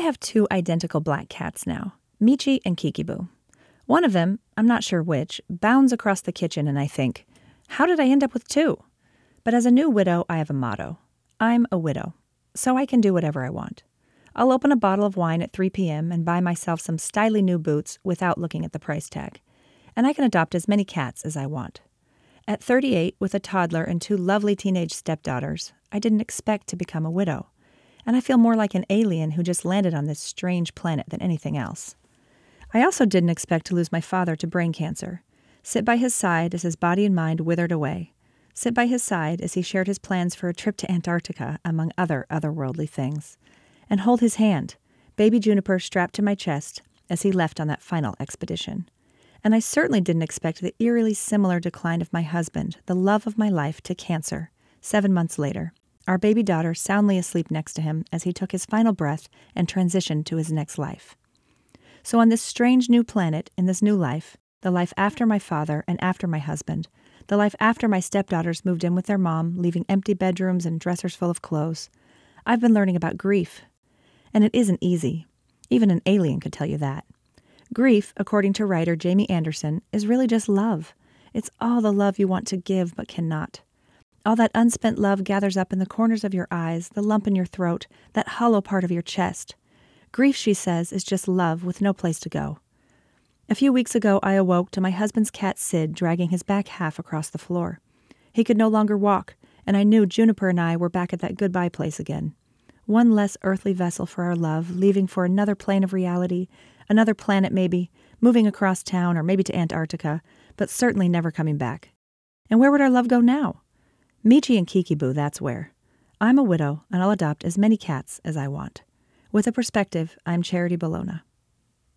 have two identical black cats now, Michi and Kikiboo. One of them, I'm not sure which, bounds across the kitchen and I think, how did I end up with two? But as a new widow, I have a motto. I'm a widow, so I can do whatever I want. I'll open a bottle of wine at 3 p.m. and buy myself some stylish new boots without looking at the price tag. And I can adopt as many cats as I want. At 38, with a toddler and two lovely teenage stepdaughters, I didn't expect to become a widow. And I feel more like an alien who just landed on this strange planet than anything else. I also didn't expect to lose my father to brain cancer, sit by his side as his body and mind withered away, sit by his side as he shared his plans for a trip to Antarctica, among other otherworldly things, and hold his hand, baby Juniper strapped to my chest, as he left on that final expedition. And I certainly didn't expect the eerily similar decline of my husband, the love of my life, to cancer, 7 months later, our baby daughter soundly asleep next to him as he took his final breath and transitioned to his next life. So on this strange new planet, in this new life, the life after my father and after my husband, the life after my stepdaughters moved in with their mom, leaving empty bedrooms and dressers full of clothes, I've been learning about grief. And it isn't easy. Even an alien could tell you that. Grief, according to writer Jamie Anderson, is really just love. It's all the love you want to give but cannot. All that unspent love gathers up in the corners of your eyes, the lump in your throat, that hollow part of your chest. Grief, she says, is just love with no place to go. A few weeks ago, I awoke to my husband's cat Sid dragging his back half across the floor. He could no longer walk, and I knew Juniper and I were back at that goodbye place again. One less earthly vessel for our love, leaving for another plane of reality, another planet maybe, moving across town or maybe to Antarctica, but certainly never coming back. And where would our love go now? Michi and Kikiboo, that's where. I'm a widow, and I'll adopt as many cats as I want. With a perspective, I'm Charity Bologna.